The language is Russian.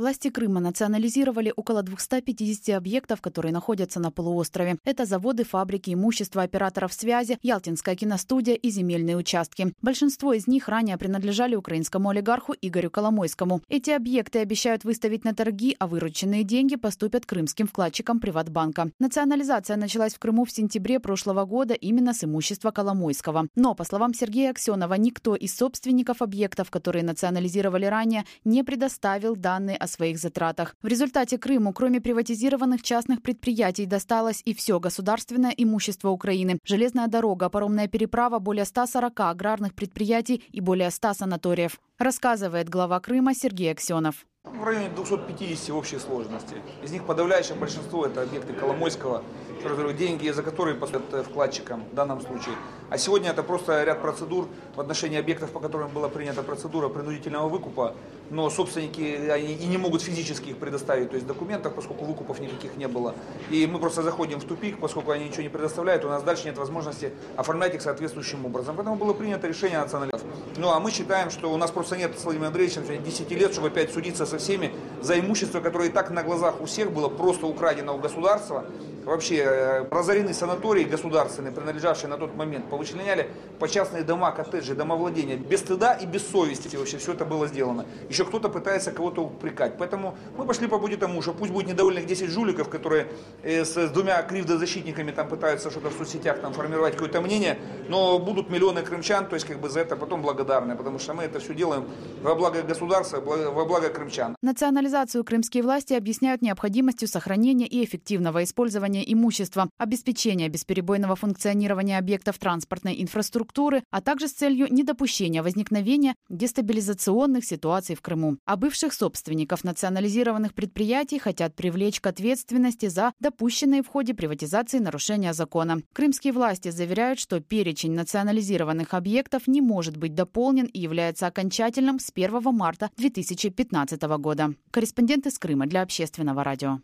Власти Крыма национализировали около 250 объектов, которые находятся на полуострове. Это заводы, фабрики, имущество операторов связи, Ялтинская киностудия и земельные участки. Большинство из них ранее принадлежали украинскому олигарху Игорю Коломойскому. Эти объекты обещают выставить на торги, а вырученные деньги поступят крымским вкладчикам Приватбанка. Национализация началась в Крыму в сентябре прошлого года именно с имущества Коломойского. Но, по словам Сергея Аксенова, никто из собственников объектов, которые национализировали ранее, не предоставил данные о своих затратах. В результате Крыму, кроме приватизированных частных предприятий, досталось и все государственное имущество Украины. Железная дорога, паромная переправа, более 140 аграрных предприятий и более 100 санаториев. Рассказывает глава Крыма Сергей Аксенов. В районе 250 в общей сложности. Из них подавляющее большинство – это объекты Коломойского, деньги за которые поступят вкладчикам в данном случае. А сегодня это просто ряд процедур в отношении объектов, по которым была принята процедура принудительного выкупа, но собственники они и не могут физически их предоставить, то есть документов, поскольку выкупов никаких не было. И мы просто заходим в тупик, поскольку они ничего не предоставляют, у нас дальше нет возможности оформлять их соответствующим образом. Поэтому было принято решение национализации. Ну а мы считаем, что у нас просто нет с Владимиром Андреевичем 10 лет, чтобы опять судиться со всеми за имущество, которое и так на глазах у всех было просто украдено у государства. Вообще разорены санатории государственные, принадлежавшие на тот момент, повычленяли по частные дома, коттеджи, домовладения. Без стыда и без совести вообще все это было сделано. Еще кто-то пытается кого-то упрекать. Поэтому мы пошли по пути тому, что пусть будет недовольных 10 жуликов, которые с двумя кривдозащитниками там пытаются что-то в соцсетях там формировать какое-то мнение, но будут миллионы крымчан, то есть как бы за это потом благодарны, потому что мы это все делаем во благо государства, во благо крымчан. Национализацию крымские власти объясняют необходимостью сохранения и эффективного использования имущества, обеспечения бесперебойного функционирования объектов транспортной инфраструктуры, а также с целью недопущения возникновения дестабилизационных ситуаций в Крыму. А бывших собственников национализированных предприятий хотят привлечь к ответственности за допущенные в ходе приватизации нарушения закона. Крымские власти заверяют, что перечень национализированных объектов не может быть дополнен и является окончательным с 1 марта 2015 года. Корреспондент из Крыма для Общественного радио.